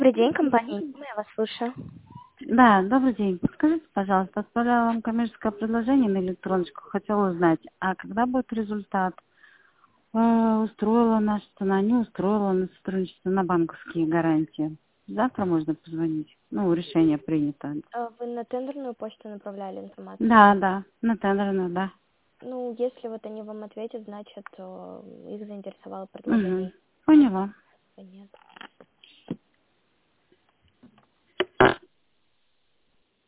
Добрый день, компания. Я вас слушаю. Да, добрый день. Подскажите, пожалуйста, отправляла вам коммерческое предложение на электроночку. Хотела узнать, а когда будет результат? Устроила наша цена, не устроила на сотрудничество на банковские гарантии. Завтра можно позвонить. Ну, решение принято. Вы на тендерную почту направляли информацию? Да, на тендерную, да. Ну, если вот они вам ответят, значит, их заинтересовало Угу. предложение. Поняла. Нет.